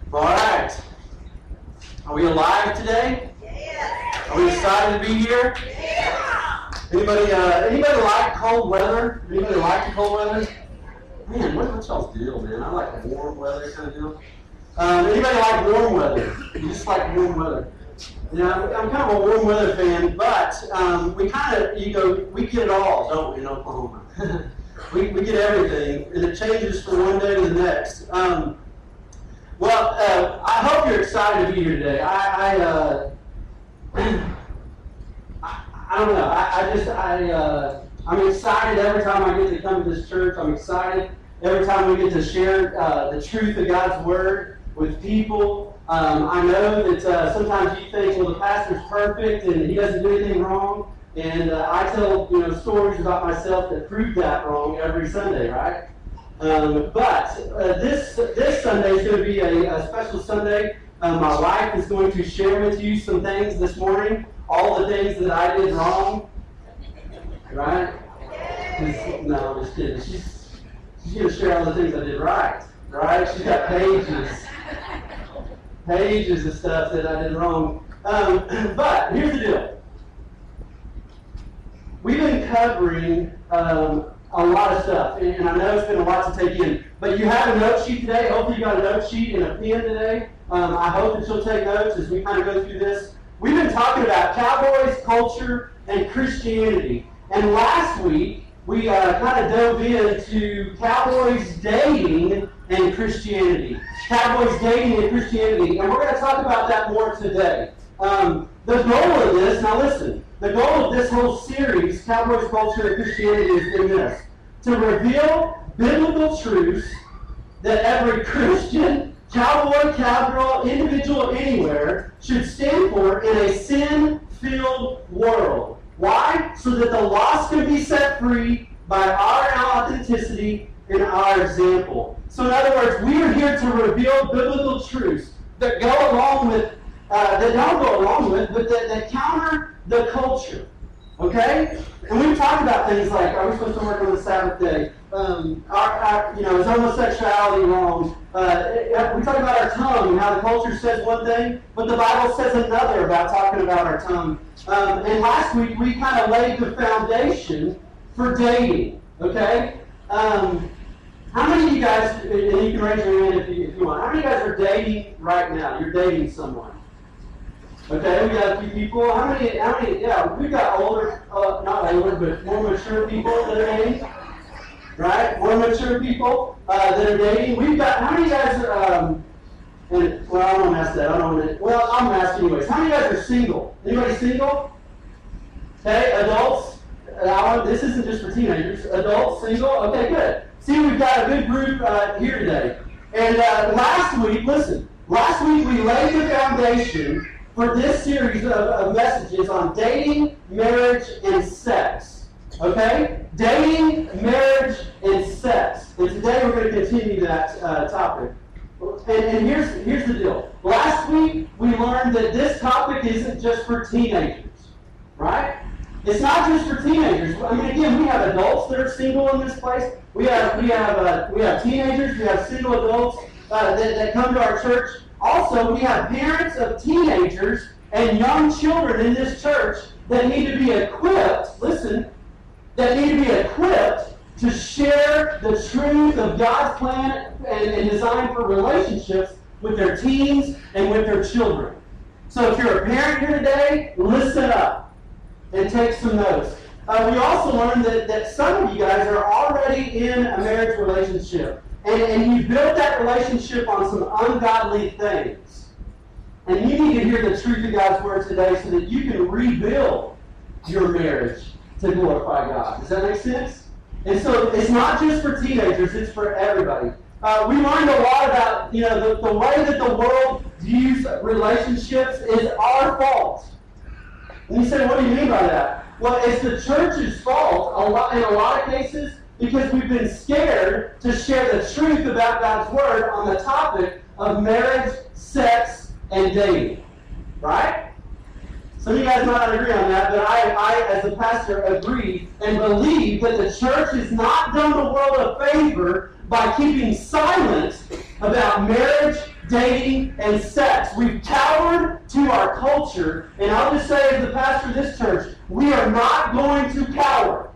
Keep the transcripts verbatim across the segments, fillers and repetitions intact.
All right. Are we alive today? Yes. Are we excited to be here? Yes. Anybody? Uh, anybody like cold weather? Anybody like the cold weather? Man, what, what's y'all's deal, man? I like the warm weather kind of deal. Um, anybody like warm weather? You just like warm weather? Yeah, I'm, I'm kind of a warm weather fan, but um, we kind of, you know, we get it all, don't we, in Oklahoma? we, we get everything, and it changes from one day to the next. Um, well, uh, I hope you're excited to be here today. I, I, uh, I, I don't know. I, I just, I, uh, I'm excited every time I get to come to this church. I'm excited every time we get to share uh, the truth of God's Word with people. Um, I know that uh, sometimes you think, well, the pastor's perfect and he doesn't do anything wrong. And uh, I tell you know stories about myself that prove that wrong every Sunday, right? Um, but uh, this this Sunday is going to be a, a special Sunday. Um, my wife is going to share with you some things this morning, all the things that I did wrong, right? No, I'm just kidding. She's, she's going to share all the things I did right, right? She's got pages, pages of stuff that I did wrong. Um, but here's the deal. We've been covering um, a lot of stuff, and, and I know it's been a lot to take in. But you have a note sheet today. Hopefully you got a note sheet and a pen today. Um, I hope that you'll take notes as we kind of go through this. We've been talking about Cowboys, culture, and Christianity. And last week, we uh, kind of dove into Cowboys, dating, and Christianity. Cowboys, dating, and Christianity. And we're going to talk about that more today. Um, the goal of this, now listen, the goal of this whole series, Cowboys, Culture, and Christianity, has been this: to reveal biblical truths that every Christian, cowboy, cowgirl, individual anywhere should stand for in a sin-filled world. Why? So that the lost can be set free by our authenticity and our example. So in other words, we are here to reveal biblical truths that go along with Uh, that don't go along with, but that, that counter the culture. Okay? And we've talked about things like, are we supposed to work on the Sabbath day? Um, our, our, you know, is homosexuality wrong? Uh, it, we talk about our tongue and how the culture says one thing, but the Bible says another about talking about our tongue. Um, and last week we kind of laid the foundation for dating. Okay? Um, how many of you guys, and you can raise your hand if you, if you want, how many of you guys are dating right now? You're dating someone. Okay, we got a few people. How many, how many, yeah, we've got older, uh, not older, but more mature people that are dating. Right? More mature people uh, that are dating. We've got, how many guys are, um, and, well, I don't want to ask that. I don't want to, well, I'm going to ask anyways. How many guys are single? Anybody single? Okay, adults. Uh, this isn't just for teenagers. Adults, single? Okay, good. See, we've got a good group uh, here today. And uh, last week, listen, last week we laid the foundation for this series of, of messages on dating, marriage, and sex. Okay? Dating, marriage, and sex. And today we're going to continue that uh, topic. And, and here's, here's the deal. Last week we learned that this topic isn't just for teenagers. Right? It's not just for teenagers. I mean, again, we have adults that are single in this place. We have, we have, uh, we have teenagers. We have single adults uh, that, that come to our church. Also, we have parents of teenagers and young children in this church that need to be equipped, listen, that need to be equipped to share the truth of God's plan and, and design for relationships with their teens and with their children. So if you're a parent here today, listen up and take some notes. Uh, we also learned that, that some of you guys are already in a marriage relationship. And, and you built that relationship on some ungodly things. And you need to hear the truth of God's Word today so that you can rebuild your marriage to glorify God. Does that make sense? And so it's not just for teenagers, it's for everybody. Uh, we learned a lot about, you know, the, the way that the world views relationships is our fault. And you say, what do you mean by that? Well, it's the church's fault a lot, in a lot of cases, because we've been scared to share the truth about God's Word on the topic of marriage, sex, and dating. Right? Some of you guys might not agree on that, but I, I, as a pastor, agree and believe that the church has not done the world a favor by keeping silent about marriage, dating, and sex. We've cowered to our culture, and I'll just say as the pastor of this church, we are not going to cower.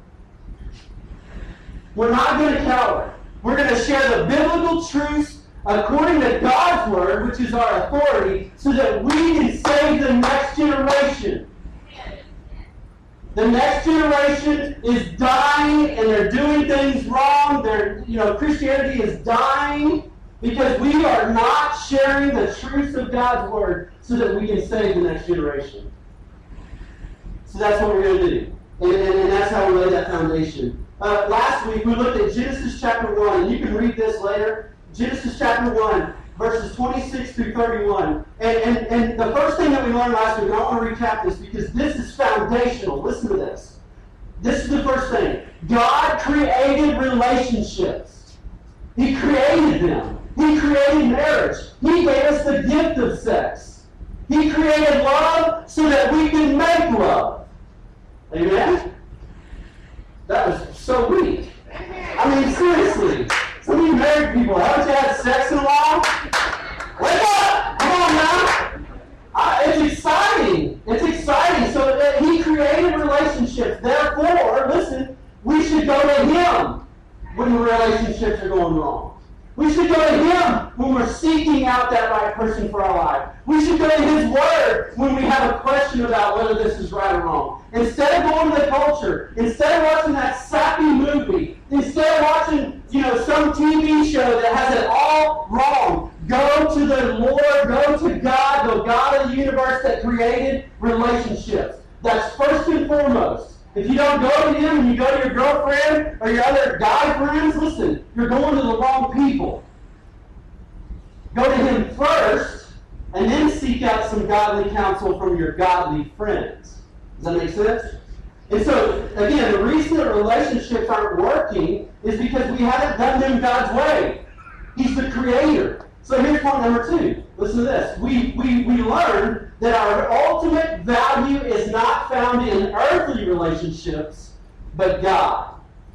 We're not going to cower. We're going to share the biblical truths according to God's Word, which is our authority, so that we can save the next generation. The next generation is dying, and they're doing things wrong. They're, you know, Christianity is dying because we are not sharing the truths of God's Word so that we can save the next generation. So that's what we're going to do. And, and, and that's how we lay that foundation. Uh, last week, we looked at Genesis chapter one, and you can read this later. Genesis chapter one, verses twenty-six through thirty-one. And, and, and the first thing that we learned last week, and I want to recap this because this is foundational. Listen to this. This is the first thing. God created relationships. He created them. He created marriage. He gave us the gift of sex. He created love so that we can make love. Amen? That was so weak. I mean, seriously. Some of you married people, haven't you had sex in a while? Wake up! Come on now! Uh, it's exciting. It's exciting. So uh, he created relationships. Therefore, listen, we should go to him when the relationships are going wrong. We should go to him when we're seeking out that right person for our life. We should go to his word when we have a question about whether this is right or wrong. Instead of going to the culture, instead of watching that sappy movie, instead of watching, you know, some T V show that has it all wrong, go to the Lord, go to God, the God of the universe that created relationships. That's first and foremost. If you don't go to him and you go to your girlfriend or your other guy friends, listen, you're going to the wrong people. Go to him first, and then seek out some godly counsel from your godly friends. Does that make sense? And so, again, the reason that relationships aren't working is because we haven't done them God's way. He's the creator. So here's point number two. Listen to this. We, we, we learned that our ultimate value is not found in earthly relationships, but God.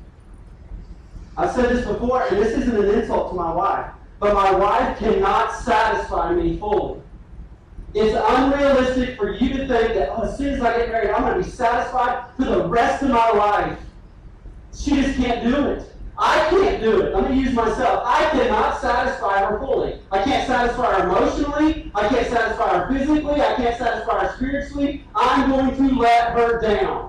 I've said this before, and this isn't an insult to my wife, but my wife cannot satisfy me fully. It's unrealistic for you to think that, oh, as soon as I get married, I'm going to be satisfied for the rest of my life. She just can't do it. I can't do it. Let me use myself. I cannot satisfy her fully. I can't satisfy her emotionally. I can't satisfy her physically. I can't satisfy her spiritually. I'm going to let her down.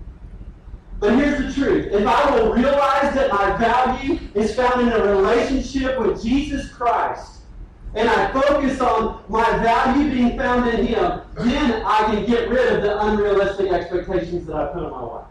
But here's the truth. If I will realize that my value is found in a relationship with Jesus Christ, and I focus on my value being found in him, then I can get rid of the unrealistic expectations that I put on my wife.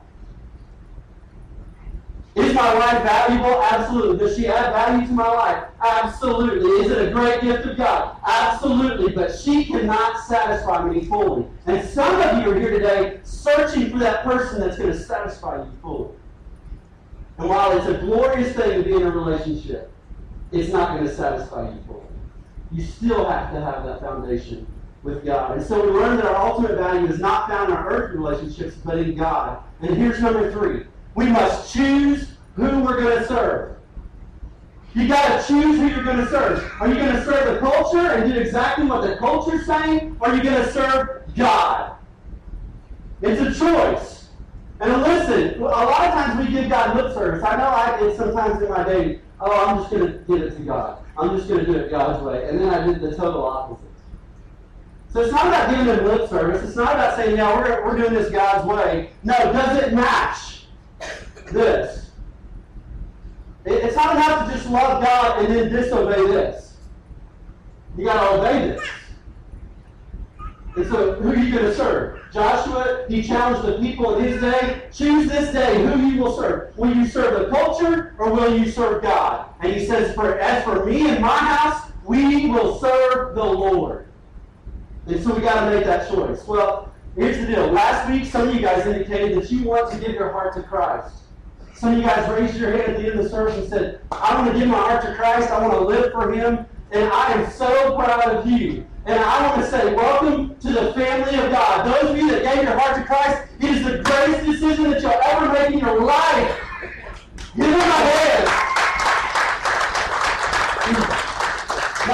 Is my wife valuable? Absolutely. Does she add value to my life? Absolutely. Is it a great gift of God? Absolutely. But she cannot satisfy me fully. And some of you are here today searching for that person that's going to satisfy you fully. And while it's a glorious thing to be in a relationship, it's not going to satisfy you fully. You still have to have that foundation with God. And so we learn that our ultimate value is not found in our earthly relationships, but in God. And here's number three. We must choose who we're going to serve. You got to choose who you're going to serve. Are you going to serve the culture and do exactly what the culture's saying? Or are you going to serve God? It's a choice. And listen, a lot of times we give God lip service. I know I did sometimes in my dating. Oh, I'm just going to give it to God. I'm just going to do it God's way. And then I did the total opposite. So it's not about giving him lip service. It's not about saying, yeah, we're, we're doing this God's way. No, does it match this? It, it's not enough to just love God and then disobey this. You got to obey this. And so, who are you going to serve? Joshua, he challenged the people in his day, choose this day who you will serve. Will you serve the culture or will you serve God? And he says, for, as for me and my house, we will serve the Lord. And so we got to make that choice. Well, here's the deal. Last week, some of you guys indicated that you want to give your heart to Christ. Some of you guys raised your hand at the end of the service and said, I want to give my heart to Christ. I want to live for him. And I am so proud of you. And I want to say, welcome to the family of God. Those of you that gave your heart to Christ, it is the greatest decision that you'll ever make in your life. Give him a hand.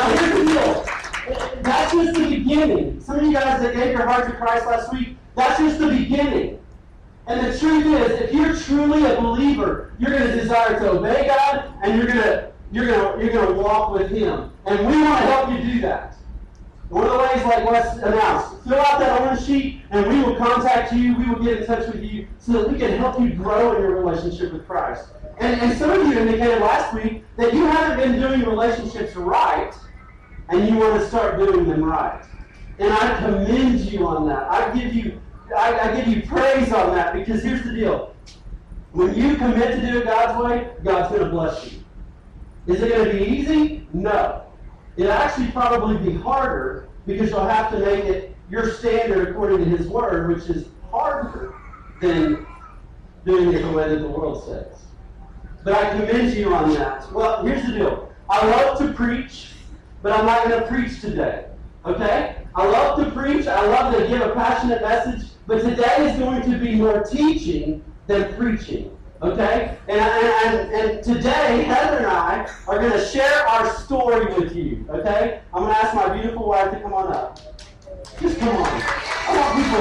Now here's the deal. That's just the beginning. Some of you guys that gave your heart to Christ last week, that's just the beginning. And the truth is, if you're truly a believer, you're going to desire to obey God, and you're going to you're going to you're going to walk with Him. And we want to help you do that. One of the ways, like Wes announced, fill out that orange sheet, and we will contact you. We will get in touch with you so that we can help you grow in your relationship with Christ. And, and some of you indicated last week that you haven't been doing relationships right, and you want to start doing them right. And I commend you on that. I give you I, I give you praise on that, because here's the deal. When you commit to do it God's way, God's going to bless you. Is it going to be easy? No. It'll actually probably be harder, because you'll have to make it your standard according to His Word, which is harder than doing it the way that the world says. But I commend you on that. Well, here's the deal. I love to preach, but I'm not going to preach today. Okay? I love to preach. I love to give a passionate message. But today is going to be more teaching than preaching. Okay? And, and, and today, Heather and I are going to share our story with you. Okay? I'm going to ask my beautiful wife to come on up. Just come on. I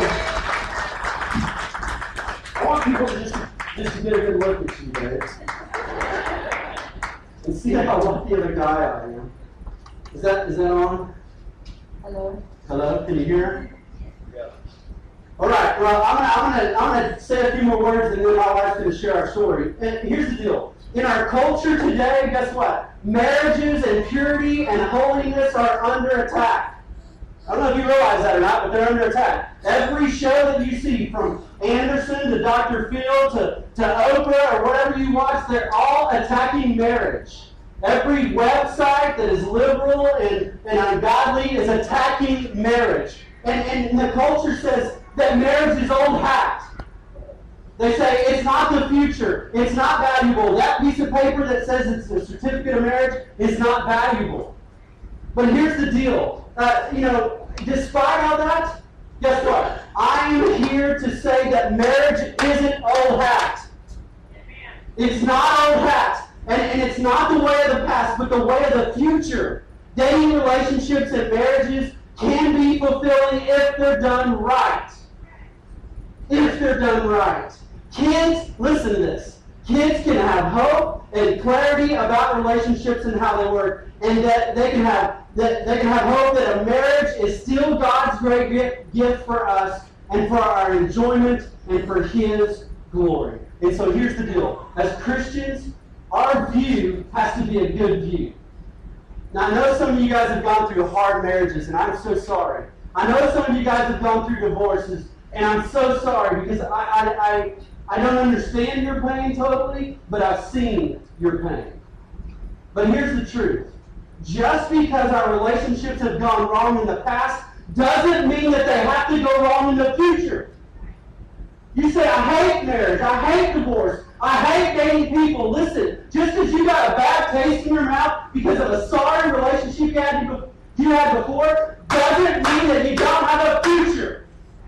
want people, I want people to just, just to get a good look at you, guys. And see how lucky of a guy I am. Is that, is that on? Hello. Hello? Can you hear? Yeah. All right. Well, I'm gonna, I'm gonna, I'm gonna say a few more words, and then my wife's gonna share our story. And here's the deal: in our culture today, guess what? Marriages and purity and holiness are under attack. I don't know if you realize that or not, but they're under attack. Every show that you see, from Anderson to Doctor Phil to to Oprah or whatever you watch, they're all attacking marriage. Every website that is liberal and, and ungodly is attacking marriage. And, and the culture says that marriage is old hat. They say it's not the future. It's not valuable. That piece of paper that says it's a certificate of marriage is not valuable. But here's the deal. Uh, you know, despite all that, guess what? I am here to say that marriage isn't old hat. It's not old hat. And, and it's not the way of the past, but the way of the future. Dating relationships and marriages can be fulfilling if they're done right. If they're done right. Kids, listen to this. Kids can have hope and clarity about relationships and how they work, and that they can have that they can have hope that a marriage is still God's great gift for us and for our enjoyment and for His glory. And so here's the deal. As Christians, our view has to be a good view. Now, I know some of you guys have gone through hard marriages, and I'm so sorry. I know some of you guys have gone through divorces, and I'm so sorry, because I, I, I, I don't understand your pain totally, but I've seen your pain. But here's the truth. Just because our relationships have gone wrong in the past doesn't mean that they have to go wrong in the future. You say, I hate marriage, I hate divorce, I hate dating people. Listen, just as you got a bad taste in your mouth because of a sorry relationship you had, you had before, doesn't mean that you don't have a future.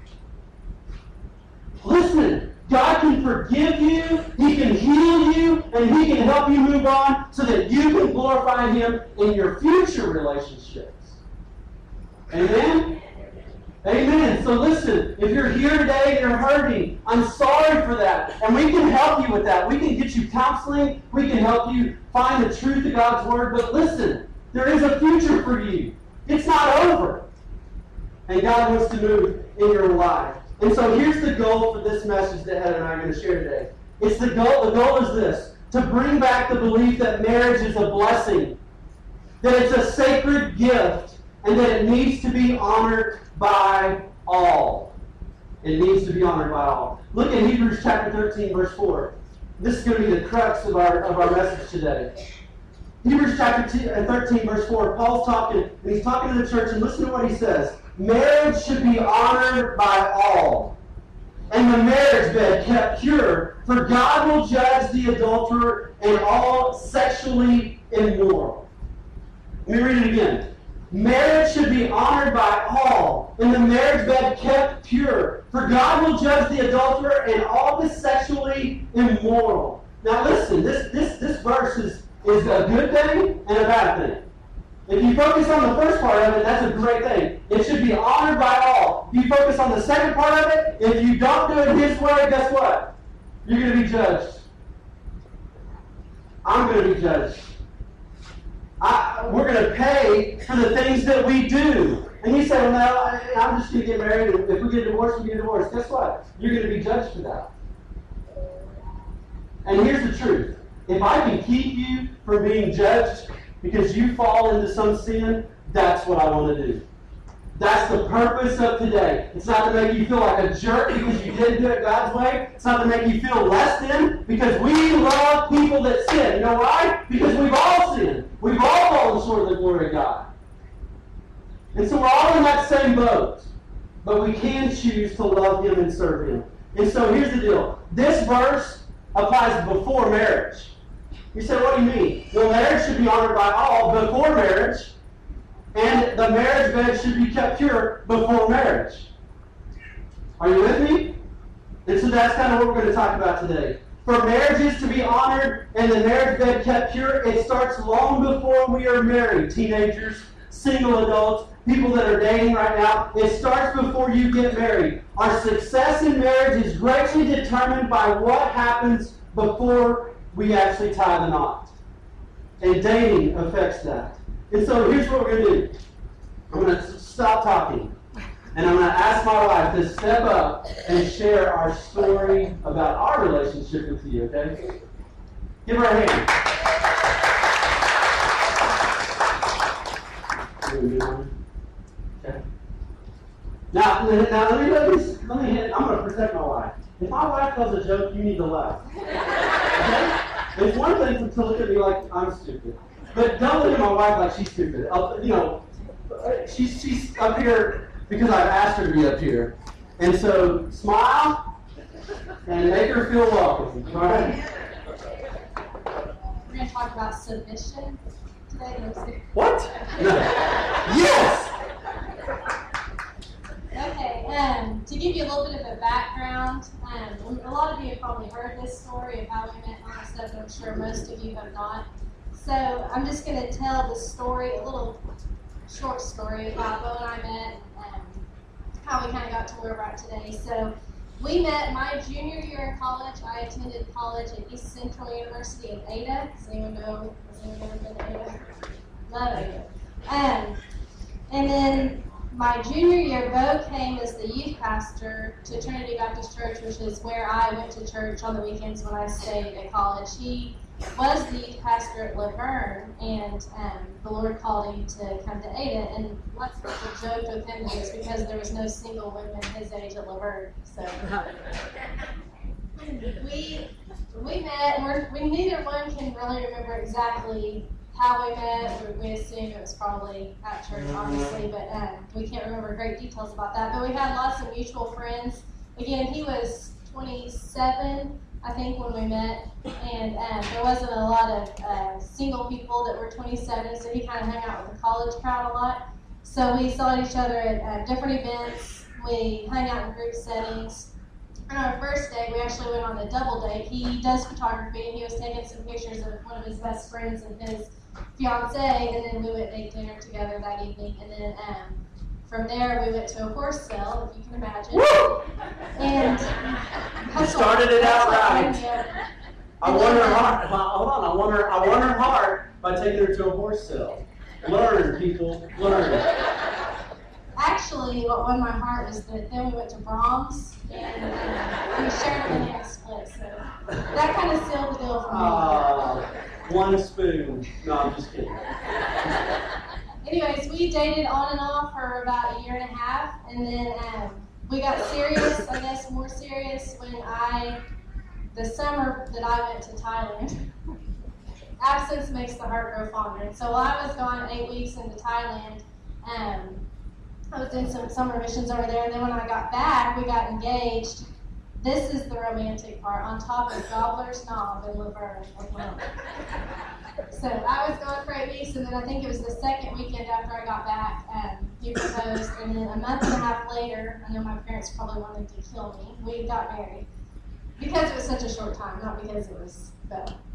Listen, God can forgive you, He can heal you, and He can help you move on so that you can glorify Him in your future relationships. Amen? Amen. So listen, if you're here today and you're hurting, I'm sorry for that. And we can help you with that. We can get you counseling. We can help you find the truth of God's Word. But listen, there is a future for you. It's not over. And God wants to move in your life. And so here's the goal for this message that Heather and I are going to share today. It's the goal. The goal is this: to bring back the belief that marriage is a blessing, that it's a sacred gift, and that it needs to be honored by all. It needs to be honored by all. Look at Hebrews chapter thirteen, verse four. This is going to be the crux of our, of our message today. Hebrews chapter thirteen, verse four. Paul's talking, and he's talking to the church, and listen to what he says. Marriage should be honored by all, and the marriage bed kept pure, for God will judge the adulterer and all sexually immoral. Let me read it again. Marriage should be honored by all, and the marriage bed kept pure, for God will judge the adulterer and all the sexually immoral. Now listen, this this this verse is, is a good thing and a bad thing. If you focus on the first part of it, that's a great thing. It should be honored by all. If you focus on the second part of it, if you don't do it His way, guess what? You're going to be judged. I'm going to be judged. I, we're going to pay for the things that we do. And you say, well, no, I, I'm just going to get married, and if we get divorced, we get divorced. Guess what? You're going to be judged for that. And here's the truth. If I can keep you from being judged because you fall into some sin, that's what I want to do. That's the purpose of today. It's not to make you feel like a jerk because you didn't do it God's way. It's not to make you feel less than, because we love people that sin. You know why? Because we've all sinned. We've all fallen short of the glory of God. And so we're all in that same boat. But we can choose to love Him and serve Him. And so here's the deal. This verse applies before marriage. You say, what do you mean? Well, marriage should be honored by all before marriage, and the marriage bed should be kept pure before marriage. Are you with me? And so that's kind of what we're going to talk about today. For marriages to be honored and the marriage bed kept pure, it starts long before we are married. Teenagers, single adults, people that are dating right now, it starts before you get married. Our success in marriage is greatly determined by what happens before we actually tie the knot. And dating affects that. And so here's what we're going to do. I'm going to stop talking. And I'm going to ask my wife to step up and share our story about our relationship with you, okay? Give her a hand. Okay. Now, now let me let me, let me hit, I'm going to protect my wife. If my wife tells a joke, you need to laugh. Okay? It's one thing to look at me like I'm stupid, but don't look at my wife like she's stupid. I'll, you know, she's she's up here because I've asked her to be up here, and so smile and make her feel welcome. All right? We're going to talk about submission today. What? No. Yes. Okay, um, to give you a little bit of a background, um, a lot of you have probably heard this story of how we met and all that stuff, and I'm sure most of you have not. So I'm just going to tell the story, a little short story about Bo and I met, and how we kind of got to where we're at today. So we met my junior year in college. I attended college at East Central University in Ada. Does anyone know? Has anyone ever been to Ada? Love Ada. Um, and then my junior year, Bo came as the youth pastor to Trinity Baptist Church, which is where I went to church on the weekends when I stayed at college. He was the youth pastor at Laverne, and um, the Lord called him to come to Ada. And lots of people joked with him that it's because there was no single women his age at Laverne. So we we met, and we're, we neither one can really remember exactly how we met. We assume it was probably at church, obviously, but um, we can't remember great details about that. But we had lots of mutual friends. Again, he was twenty-seven, I think, when we met, and um, there wasn't a lot of uh, single people that were twenty-seven, so he kind of hung out with the college crowd a lot. So we saw each other at uh, different events. We hung out in group settings. On our first date, we actually went on a double date. He does photography, and he was taking some pictures of one of his best friends and his fiance, and then we went to dinner together that evening. And then um, from there, we went to a horse sale, if you can imagine. Woo! And You started it out right. Yeah. I won her heart. Hold on, I won her. I won her heart by taking her to a horse sale. Learn, people, learn. Actually, what won my heart was that then we went to Brahms, and uh, we shared a banana split. So that kind of sealed the deal for me. Uh, one spoon. No, I'm just kidding. Anyways, we dated on and off for about a year and a half, and then um, we got serious, I guess more serious, when I, the summer that I went to Thailand. Absence makes the heart grow fonder. And so while I was gone eight weeks into Thailand, um, I was in some summer missions over there, and then when I got back, we got engaged. This is the romantic part, on top of Gobbler's Knob in Laverne, Oklahoma. So I was gone for eight weeks, and then I think it was the second weekend after I got back, um, he proposed, and then a month and a half later, I know my parents probably wanted to kill me, we got married. Because it was such a short time, not because it was Bo.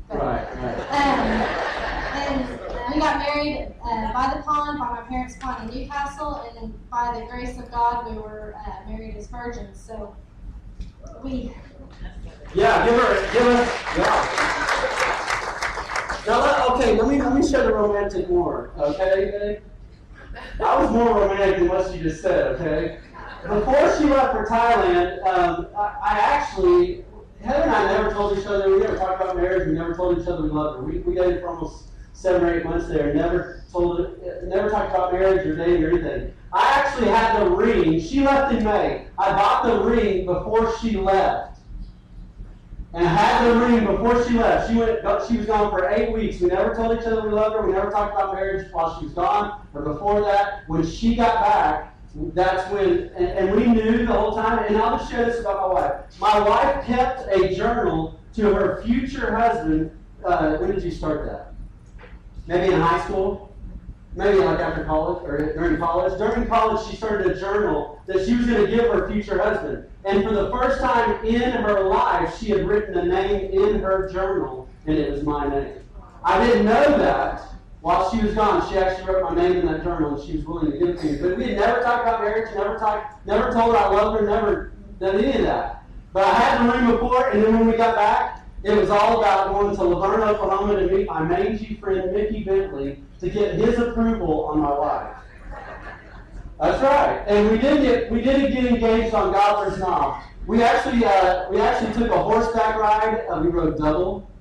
But, Right, right. Um, and we got married uh, by the pond, by my parents' pond in Newcastle, and then by the grace of God, we were uh, married as virgins. So we. Yeah, give her, give us, yeah. Now, let, okay, let me let me show the romantic more, okay, babe? I was more romantic than what she just said, okay? Before she left for Thailand, um, I, I actually, Heather and I never told each other, we never talked about marriage, we never told each other we loved her. We, we dated for almost seven or eight months there, never told, never talked about marriage or dating or anything. I actually had the ring, she left in May. I bought the ring before she left. And I had the ring before she left. She went. She was gone for eight weeks. We never told each other we loved her. We never talked about marriage while she was gone or before that. When she got back, that's when, and, and we knew the whole time. And I'll just share this about my wife. My wife kept a journal to her future husband. Uh, when did you start that? Maybe in high school? Maybe like after college or during college. During college, she started a journal that she was going to give her future husband. And for the first time in her life, she had written a name in her journal, and it was my name. I didn't know that while she was gone. She actually wrote my name in that journal, and she was willing to give it to me. But we had never talked about marriage, never talked, never told her I loved her, never done any of that. But I had the ring before, and then when we got back, it was all about going to Laverne, Oklahoma to meet my mangy friend Mickey Bentley to get his approval on my wife. That's right. And we did get we did get engaged on Gobbler's Knob. We actually uh, we actually took a horseback ride. Uh, we rode double.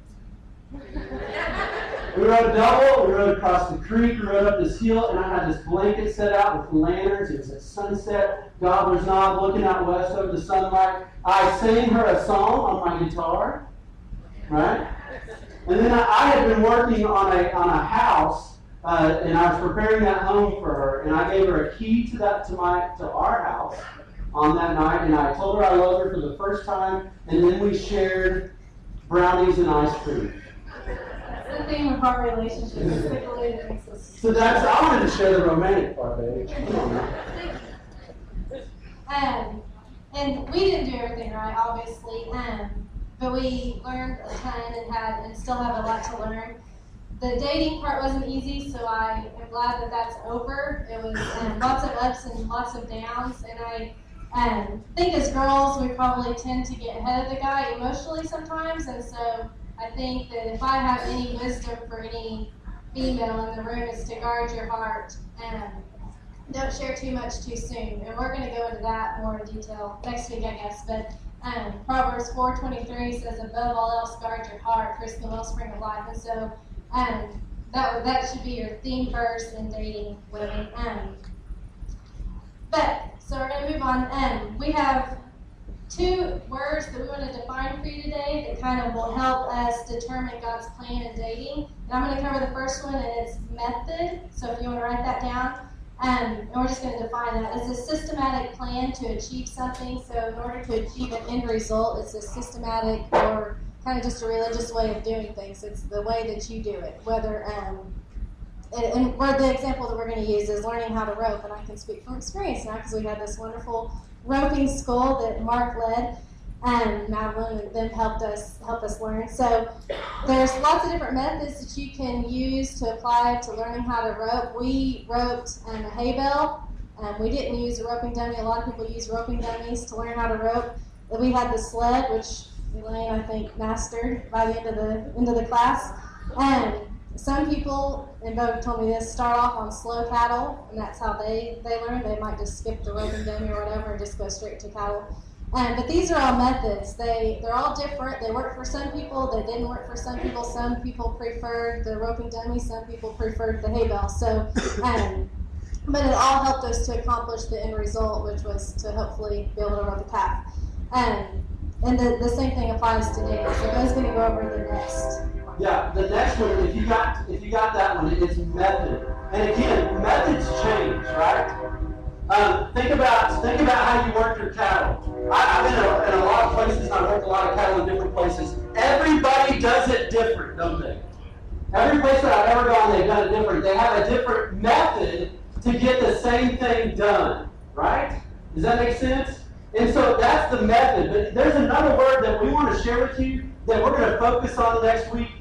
We rode double. We rode across the creek. We rode up this hill, and I had this blanket set out with lanterns. It was at sunset. Gobbler's Knob, looking out west over the sunlight. I sang her a song on my guitar. Right? And then I, I had been working on a on a house, uh, and I was preparing that home for her, and I gave her a key to that to my to our house on that night, and I told her I loved her for the first time, and then we shared brownies and ice cream. That's the theme of our relationship. It's the glue that makes us. So that's I wanted to share the romantic part, baby. Come on now. Um, and we didn't do everything right, obviously. Um. But we learned a ton and had and still have a lot to learn. The dating part wasn't easy, so I am glad that that's over. It was um, lots of ups and lots of downs, and I um, think as girls we probably tend to get ahead of the guy emotionally sometimes, and so I think that if I have any wisdom for any female in the room is to guard your heart and don't share too much too soon. And we're going to go into that more in detail next week, I guess, but Um, Proverbs four twenty-three says, above all else, guard your heart, for it's the wellspring of life. And so um, that that should be your theme verse in dating women. Um, but, so we're going to move on. Um, we have two words that we want to define for you today that kind of will help us determine God's plan in dating. And I'm going to cover the first one, and it's method. So if you want to write that down. Um, and we're just going to define that. It's a systematic plan to achieve something. So in order to achieve an end result, it's a systematic or kind of just a religious way of doing things. It's the way that you do it. Whether um, and, and where the example that we're going to use is learning how to rope. And I can speak from experience now because we had this wonderful roping school that Mark led. Um, Madeline and them helped us help us learn. So there's lots of different methods that you can use to apply to learning how to rope. We roped um, a hay bale. Um, we didn't use a roping dummy. A lot of people use roping dummies to learn how to rope. Then we had the sled, which Elaine I think mastered by the end of the end of the class. Um, some people, and Bo told me this, start off on slow cattle, and that's how they they learn. They might just skip the roping dummy or whatever and just go straight to cattle. Um, but these are all methods. They, they're all different. They work for some people. They didn't work for some people. Some people preferred the roping dummy. Some people preferred the hay bale. So, um, but it all helped us to accomplish the end result, which was to hopefully be able to rope a path. Um, and the, the same thing applies to dating. So Bo's going to go over the next. Yeah, the next one, if you got if you got that one, it's method. And again, methods change, right? Um, think about think about how you work your cattle. I, I've been in a, in a lot of places, and I've worked a lot of cattle in different places. Everybody does it different, don't they? Every place that I've ever gone, they've done it different. They have a different method to get the same thing done, right? Does that make sense? And so that's the method. But there's another word that we want to share with you that we're going to focus on next week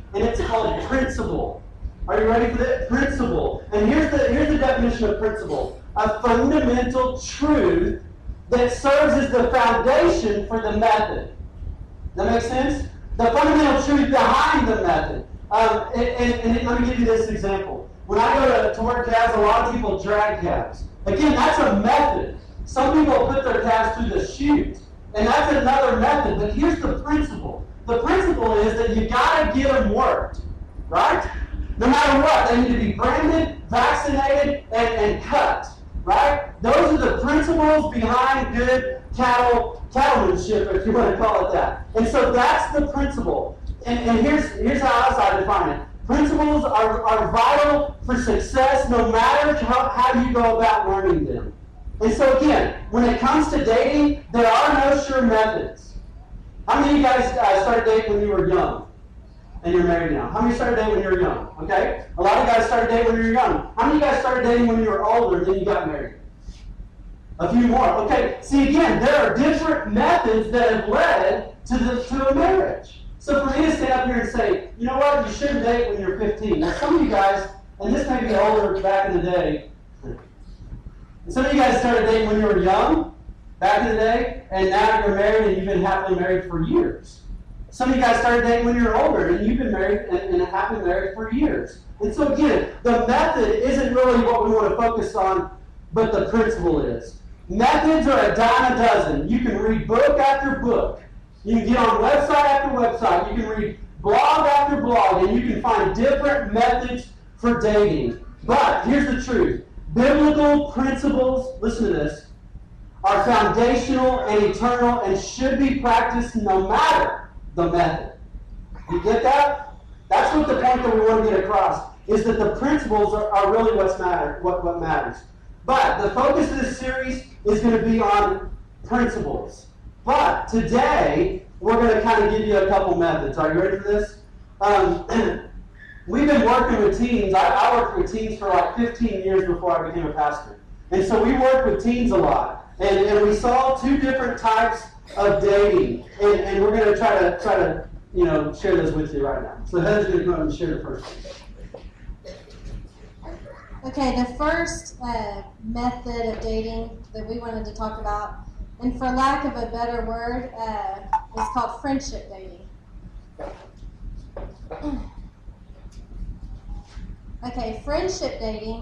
and it's called principle. Are you ready for that? Principle. And here's the, here's the definition of principle. A fundamental truth that serves as the foundation for the method. That makes sense? The fundamental truth behind the method. Um, and, and, and let me give you this example. When I go to, to work calves, a lot of people drag calves. Again, that's a method. Some people put their calves through the chute, and that's another method. But here's the principle. The principle is that you got to get them worked, right? No matter what, they need to be branded, vaccinated, and, and cut, right? Those are the principles behind good cattle cattlemanship, if you want to call it that. And so that's the principle. And, and here's, here's how else I define it. Principles are, are vital for success no matter how, how you go about learning them. And so again, when it comes to dating, there are no sure methods. How many of you guys uh, started dating when you were young? And you're married now? How many started dating when you were young? Okay? A lot of guys started dating when you were young. How many of you guys started dating when you were older and then you got married? A few more. Okay, see again, there are different methods that have led to, the, to a marriage. So for me to stand up here and say, you know what, you shouldn't date when you're fifteen. Now some of you guys, and this may be older back in the day, and some of you guys started dating when you were young, back in the day, and now you're married and you've been happily married for years. Some of you guys started dating when you were older and you've been married and, and happily married for years. And so again, the method isn't really what we want to focus on, but the principle is. Methods are a dime a dozen. You can read book after book. You can get on website after website. You can read blog after blog, and you can find different methods for dating. But here's the truth. Biblical principles, listen to this, are foundational and eternal and should be practiced no matter the method. You get that? That's what the point that we want to get across, is that the principles are, are really what's matter, what, what matters. But the focus of this series is going to be on principles. But today, we're going to kind of give you a couple methods. Are you ready for this? Um, we've been working with teens. I, I worked with teens for like fifteen years before I became a pastor. And so we worked with teens a lot. And, and we saw two different types of dating. And, and we're going to try to try to, you know, share this with you right now. So Heather's going to go ahead and share the first one. Okay, the first uh, method of dating that we wanted to talk about, and for lack of a better word, uh, is called friendship dating. Okay, friendship dating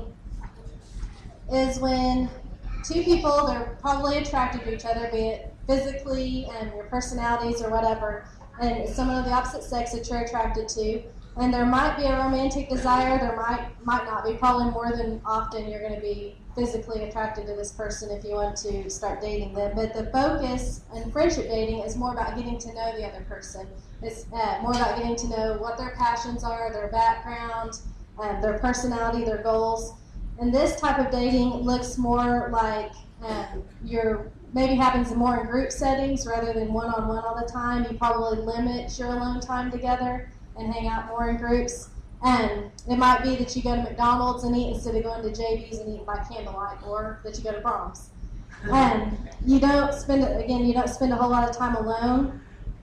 is when two people, they're probably attracted to each other, be it physically and your personalities or whatever, and it's someone of the opposite sex that you're attracted to. And there might be a romantic desire, there might might not be. Probably more than often you're going to be physically attracted to this person if you want to start dating them. But the focus in friendship dating is more about getting to know the other person. It's uh, more about getting to know what their passions are, their background, um, their personality, their goals. And this type of dating looks more like um, you're maybe happens more in group settings rather than one-on-one all the time. You probably limit your alone time together and hang out more in groups. And it might be that you go to McDonald's and eat instead of going to J B's and eat by candlelight, or that you go to Brahms. And you don't spend, again, you don't spend a whole lot of time alone.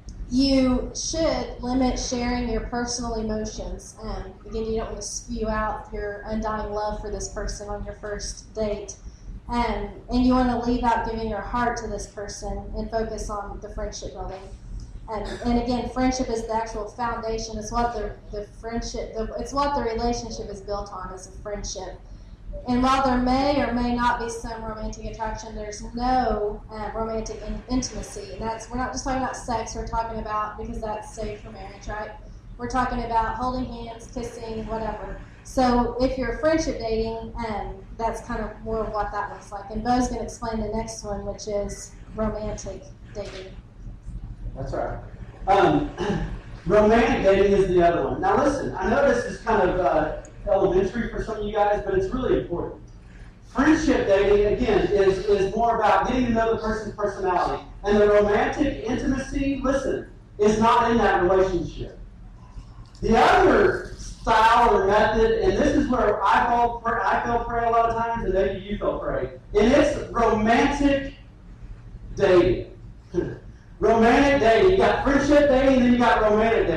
You should limit sharing your personal emotions. Um, again, you don't want to spew out your undying love for this person on your first date. And, and you want to leave out giving your heart to this person and focus on the friendship building. And, and again, friendship is the actual foundation. It's what the, the friendship, the, it's what the relationship is built on, is a friendship. And while there may or may not be some romantic attraction, there's no uh, romantic in, intimacy. And that's, we're not just talking about sex, we're talking about, because that's safe for marriage, right? We're talking about holding hands, kissing, whatever. So if you're friendship dating, um, that's kind of more of what that looks like. And Bo's going to explain the next one, which is romantic dating. That's right. Um, romantic dating is the other one. Now listen, I know this is kind of uh, elementary for some of you guys, but it's really important. Friendship dating, again, is, is more about getting to know the person's personality. And the romantic intimacy, listen, is not in that relationship. The other style or method, and this is where I fall prey, I fell prey a lot of times, and maybe you fell prey, and it's romantic dating. Romantic dating. You got friendship dating, then you got romantic dating.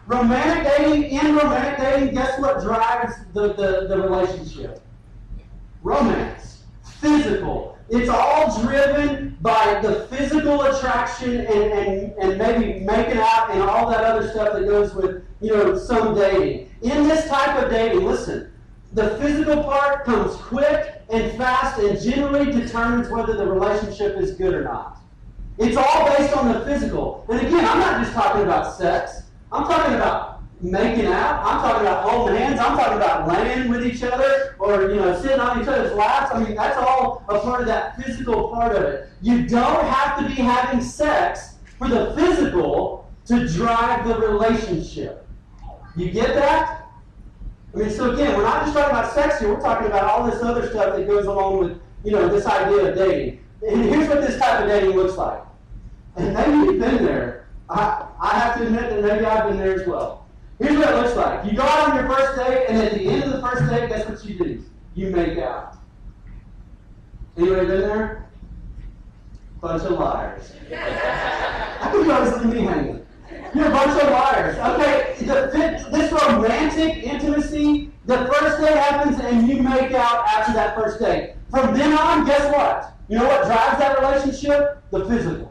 Romantic dating, in romantic dating, guess what drives the, the, the relationship? Romance. Physical. It's all driven by the physical attraction and, and, and maybe making out and all that other stuff that goes with, you know, some dating. In this type of dating, listen, the physical part comes quick and fast and generally determines whether the relationship is good or not. It's all based on the physical. And again, I'm not just talking about sex. I'm talking about making out. I'm talking about holding hands. I'm talking about laying with each other or, you know, sitting on each other's laps. I mean, that's all a part of that physical part of it. You don't have to be having sex for the physical to drive the relationship. You get that? I mean, so again, we're not just talking about sex here. We're talking about all this other stuff that goes along with, you know, this idea of dating. And here's what this type of dating looks like. And maybe you've been there. I, I have to admit that maybe I've been there as well. Here's what it looks like. You go out on your first date, and at the end of the first date, guess what you do? You make out. Anybody been there? Bunch of liars. I think you always leave me hanging. You're a bunch of liars. Okay, the, this romantic intimacy, the first date happens, and you make out after that first date. From then on, guess what? You know what drives that relationship? The physical.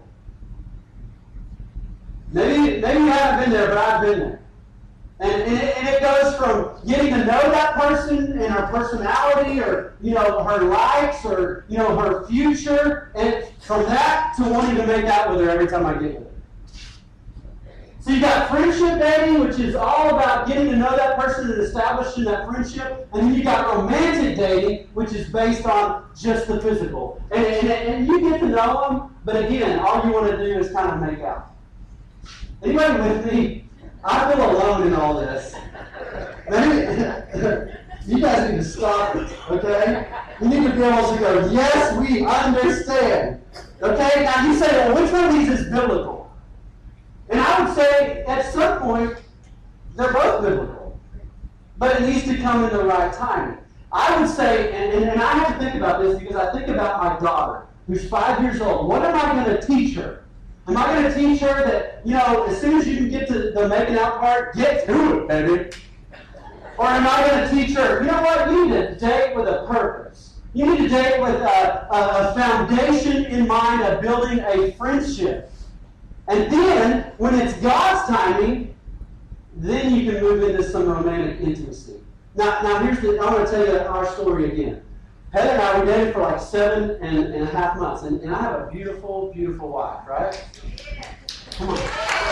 Maybe, maybe you haven't been there, but I've been there. And, and, it, and it goes from getting to know that person and her personality or, you know, her likes or, you know, her future. And from that to wanting to make out with her every time I get with her. So you got friendship dating, which is all about getting to know that person and establishing that friendship. And then you got romantic dating, which is based on just the physical. And, and, and you get to know them, but again, all you want to do is kind of make out. Anybody with me? I feel alone in all this. Maybe, you guys need to stop it, okay? You need to be able to go, yes, we understand. Okay? Now you say, well, which one of these is biblical? And I would say, at some point, they're both biblical. But it needs to come in the right timing. I would say, and, and, and I have to think about this because I think about my daughter, who's five years old. What am I going to teach her? Am I going to teach her that, you know, as soon as you can get to the making out part, get to it, baby? Or am I going to teach her, you know what, you need to date with a purpose. You need to date with a, a, a foundation in mind of building a friendship. And then, when it's God's timing, then you can move into some romantic intimacy. Now, now here's the, I want to tell you our story again. Heather and I were dating for like seven and, and a half months, and, and I have a beautiful, beautiful wife, right? Come on.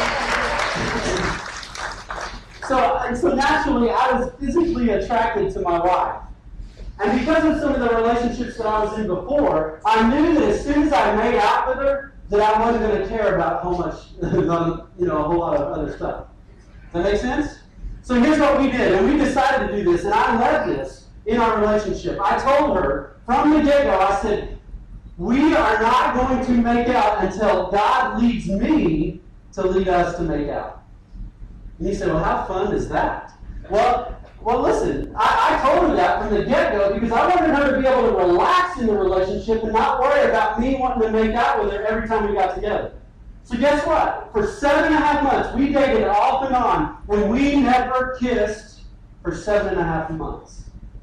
So, and so naturally, I was physically attracted to my wife. And because of some of the relationships that I was in before, I knew that as soon as I made out with her, that I wasn't going to care about how much, you know, a whole lot of other stuff. Does that make sense? So here's what we did, and we decided to do this, and I led this in our relationship. I told her from the get-go, I said, we are not going to make out until God leads me to lead us to make out. And you said, well, how fun is that? Well, well, listen, I, I told her that from the get-go because I wanted her to be able to relax in the relationship and not worry about me wanting to make out with her every time we got together. So guess what? For seven and a half months, we dated off and on, and we never kissed for seven and a half months.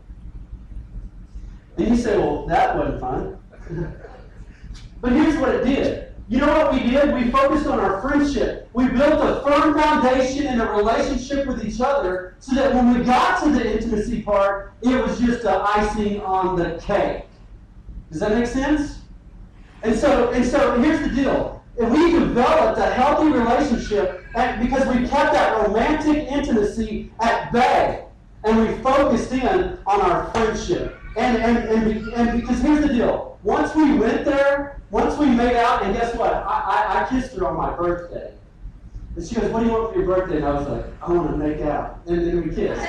And you say, well, that wasn't fun. But here's what it did. You know what we did? We focused on our friendship. We built a firm foundation in a relationship with each other so that when we got to the intimacy part, it was just the icing on the cake. Does that make sense? And so, and so here's the deal. If we developed a healthy relationship and because we kept that romantic intimacy at bay and we focused in on our friendship. And, and, and, and because here's the deal. Once we went there, once we made out, and guess what? I, I, I kissed her on my birthday. And she goes, what do you want for your birthday? And I was like, I want to make out. And then we kissed.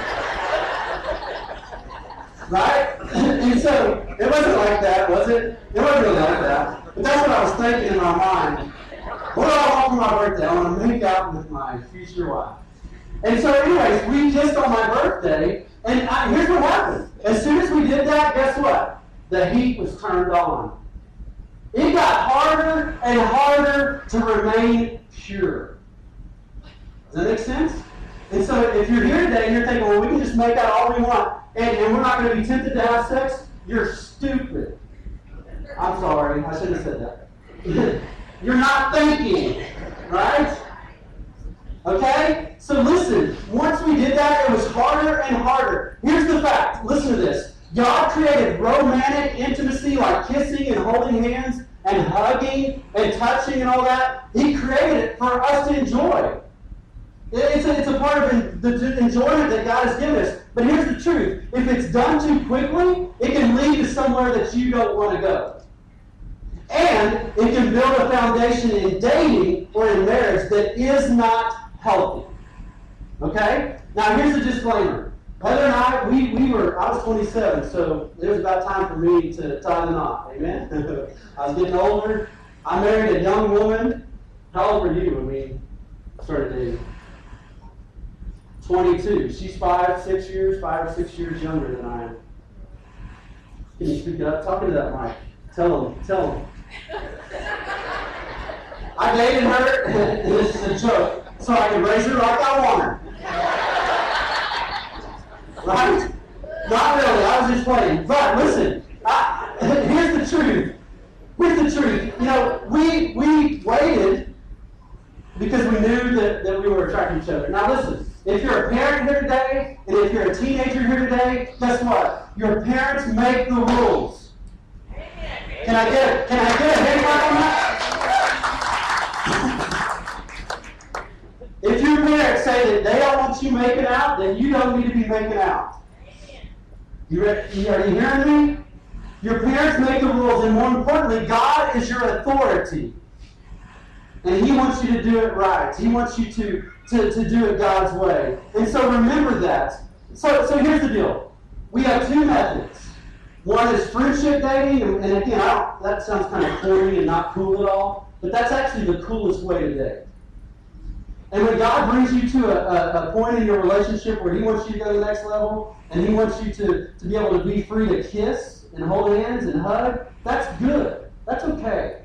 Right? And so, it wasn't like that, was it? It wasn't really like that. But that's what I was thinking in my mind. What do I want for my birthday? I want to make out with my future wife. And so anyways, we kissed on my birthday, and I, here's what happened. As soon as we did that, guess what? The heat was turned on. It got harder and harder to remain pure. Does that make sense? And so if you're here today and you're thinking, well, we can just make out all we want, and, and we're not going to be tempted to have sex, you're stupid. I'm sorry, I shouldn't have said that. You're not thinking, right? Okay? So listen, once we did that, it was harder and harder. Here's the fact. Listen to this. God created romantic intimacy like kissing and holding hands and hugging and touching and all that. He created it for us to enjoy. It's a, it's a part of the enjoyment that God has given us. But here's the truth. If it's done too quickly, it can lead to somewhere that you don't want to go. And it can build a foundation in dating or in marriage that is not healthy. Okay? Now here's the disclaimer. Heather and I, we, we were, I was twenty-seven, so it was about time for me to tie the knot. Amen? I was getting older. I married a young woman. How old were you when we started dating? twenty-two. She's five, six years, five or six years younger than I am. Can you speak up? Talk into that mic. Tell them. Tell them. I dated her, and this is a joke, so I can raise her like I want her. Right? Not really. I was just playing. But listen, I, here's the truth. Here's the truth. You know, we we waited because we knew that, that we were attracted to each other. Now listen, if you're a parent here today, and if you're a teenager here today, guess what? Your parents make the rules. Can I get can I get a hand clap on that? If your parents say that they don't want you making out, then you don't need to be making out. You ready? Are you hearing me? Your parents make the rules, and more importantly, God is your authority. And He wants you to do it right. He wants you to, to, to do it God's way. And so remember that. So, so here's the deal. We have two methods. One is friendship dating, and, and again, I don't, that sounds kind of corny and not cool at all, but that's actually the coolest way to date. And when God brings you to a, a, a point in your relationship where He wants you to go to the next level, and He wants you to, to be able to be free to kiss and hold hands and hug, that's good. That's okay.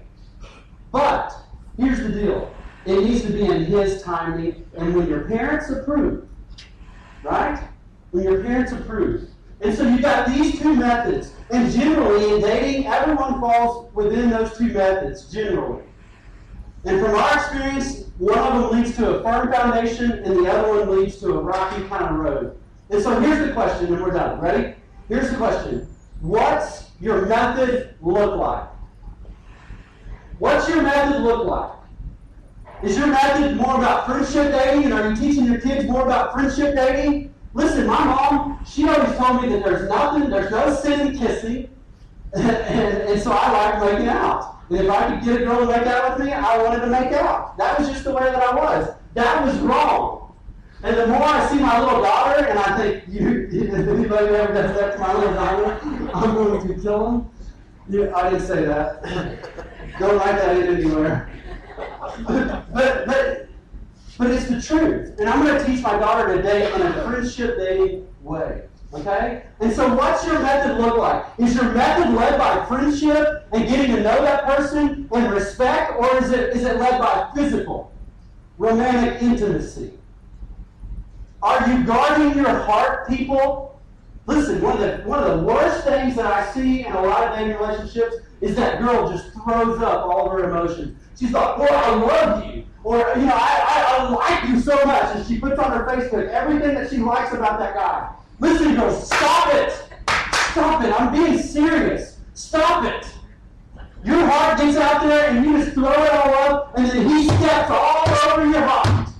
But here's the deal. It needs to be in His timing, and when your parents approve, right? When your parents approve. And so you've got these two methods. And generally, in dating, everyone falls within those two methods, generally. And from our experience, one of them leads to a firm foundation, and the other one leads to a rocky kind of road. And so here's the question, and we're done. Ready? Here's the question. What's your method look like? What's your method look like? Is your method more about friendship dating, and are you teaching your kids more about friendship dating? Listen, my mom, she always told me that there's nothing, there's no sin in kissing, and, and, and so I like making out. And if I could get a girl to make out with me, I wanted to make out. That was just the way that I was. That was wrong. And the more I see my little daughter, and I think, you, if anybody ever does that to my little daughter, I'm going to kill him. You, I didn't say that. Don't write that in anywhere. but, but, but it's the truth. And I'm going to teach my daughter to date in a friendship dating way. Okay? And so what's your method look like? Is your method led by friendship and getting to know that person and respect, or is it is it led by physical, romantic intimacy? Are you guarding your heart, people? Listen, one of the one of the worst things that I see in a lot of dating relationships is that girl just throws up all of her emotions. She's like, "Boy, I love you," or you know, I, I, I like you so much, and she puts on her Facebook everything that she likes about that guy. Listen, girls, stop it! Stop it! I'm being serious. Stop it! Your heart gets out there and you just throw it all up, and then he steps all over your heart.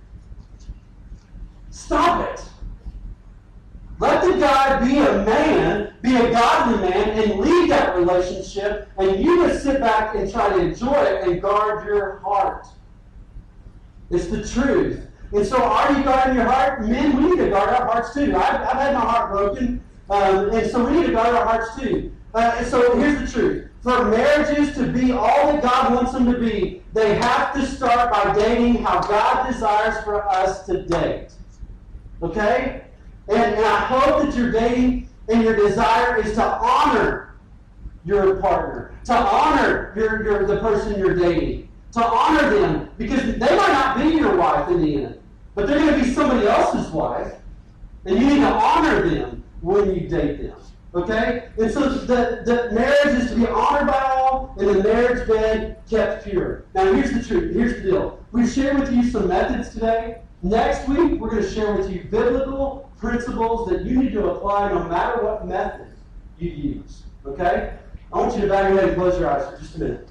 Stop it! Let the guy be a man, be a godly man, and lead that relationship, and you just sit back and try to enjoy it and guard your heart. It's the truth. And so are you guarding your heart? Men, we need to guard our hearts too. I've, I've had my heart broken, um, and so we need to guard our hearts too. Uh, and so here's the truth. For marriages to be all that God wants them to be, they have to start by dating how God desires for us to date. Okay? And, and I hope that your dating and your desire is to honor your partner, to honor your, your the person you're dating, to honor them, because they might not be your wife in the end. But they're going to be somebody else's wife, and you need to honor them when you date them. Okay? And so the, the marriage is to be honored by all, and the marriage bed kept pure. Now here's the truth. Here's the deal. We've shared with you some methods today. Next week, we're going to share with you biblical principles that you need to apply no matter what method you use. Okay? I want you to bow your head and close your eyes for just a minute.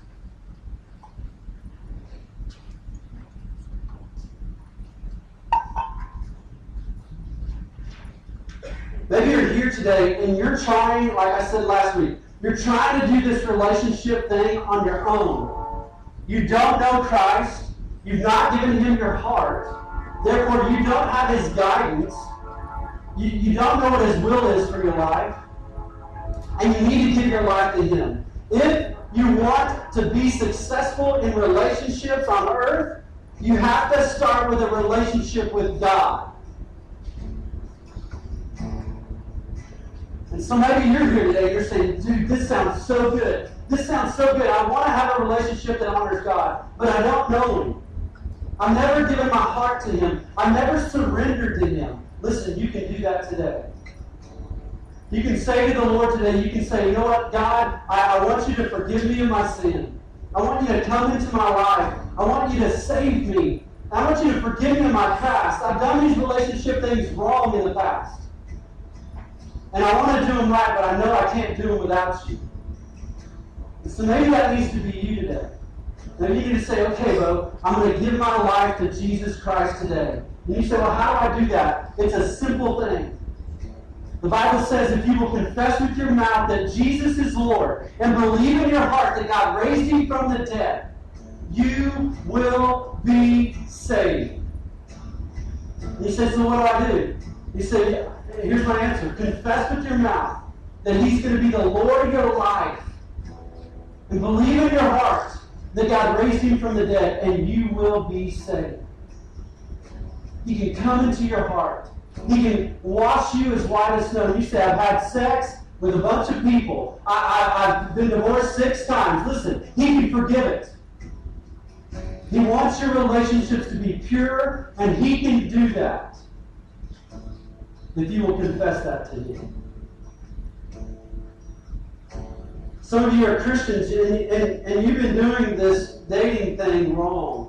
Maybe you're here today and you're trying, like I said last week, you're trying to do this relationship thing on your own. You don't know Christ. You've not given Him your heart. Therefore, you don't have His guidance. You, you don't know what His will is for your life. And you need to give your life to Him. If you want to be successful in relationships on earth, you have to start with a relationship with God. And so maybe you're here today, you're saying, dude, this sounds so good. This sounds so good. I want to have a relationship that honors God, but I don't know Him. I've never given my heart to Him. I've never surrendered to Him. Listen, you can do that today. You can say to the Lord today, you can say, you know what, God, I, I want you to forgive me of my sin. I want you to come into my life. I want you to save me. I want you to forgive me of my past. I've done these relationship things wrong in the past. And I want to do them right, but I know I can't do them without you. And so maybe that needs to be you today. Maybe you need to say, okay, Bo, I'm going to give my life to Jesus Christ today. And you say, well, how do I do that? It's a simple thing. The Bible says if you will confess with your mouth that Jesus is Lord and believe in your heart that God raised Him from the dead, you will be saved. And you say, so what do I do? You say, here's my answer. Confess with your mouth that He's going to be the Lord of your life. And believe in your heart that God raised Him from the dead, and you will be saved. He can come into your heart. He can wash you as white as snow. You say, I've had sex with a bunch of people. I, I, I've been divorced six times. Listen, He can forgive it. He wants your relationships to be pure, and He can do that if you will confess that to Him. Some of you are Christians, and, and, and you've been doing this dating thing wrong.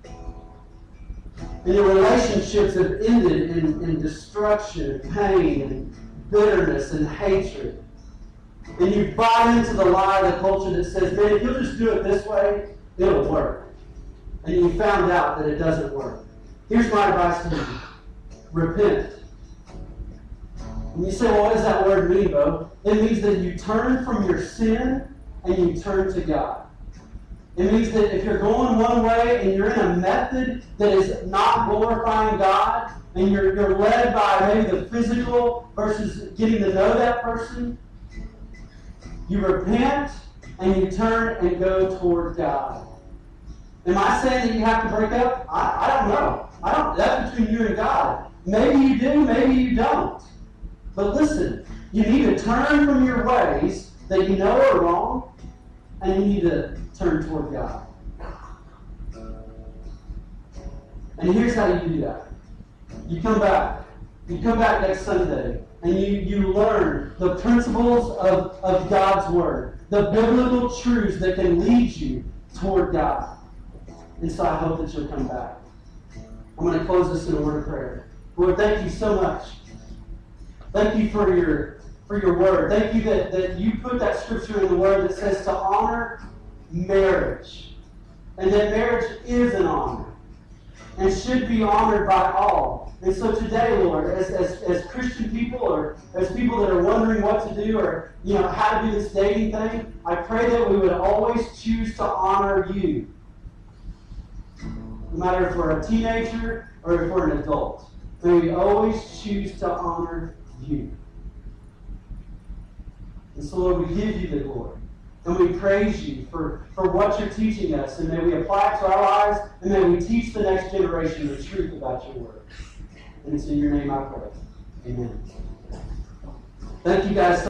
And your relationships have ended in, in destruction, and pain, and bitterness, and hatred. And you've bought into the lie of the culture that says, man, if you'll just do it this way, it'll work. And you found out that it doesn't work. Here's my advice to you. Repent. And you say, well, what does that word mean, Bo? It means that you turn from your sin and you turn to God. It means that if you're going one way and you're in a method that is not glorifying God, and you're, you're led by maybe the physical versus getting to know that person, you repent and you turn and go toward God. Am I saying that you have to break up? I, I don't know. I don't. That's between you and God. Maybe you do, maybe you don't. But listen, you need to turn from your ways that you know are wrong, and you need to turn toward God. And here's how you do that. You come back. You come back next Sunday, and you, you learn the principles of, of God's Word, the biblical truths that can lead you toward God. And so I hope that you'll come back. I'm going to close this in a word of prayer. Lord, thank you so much. Thank you for your for your word. Thank you that, that you put that scripture in the word that says to honor marriage. And that marriage is an honor and should be honored by all. And so today, Lord, as, as, as Christian people or as people that are wondering what to do or you know how to do this dating thing, I pray that we would always choose to honor you. No matter if we're a teenager or if we're an adult. May we always choose to honor you. And so, Lord, we give you the glory. And we praise you for, for what you're teaching us. And may we apply it to our lives. And may we teach the next generation the truth about your word. And it's in your name I pray. Amen. Thank you guys so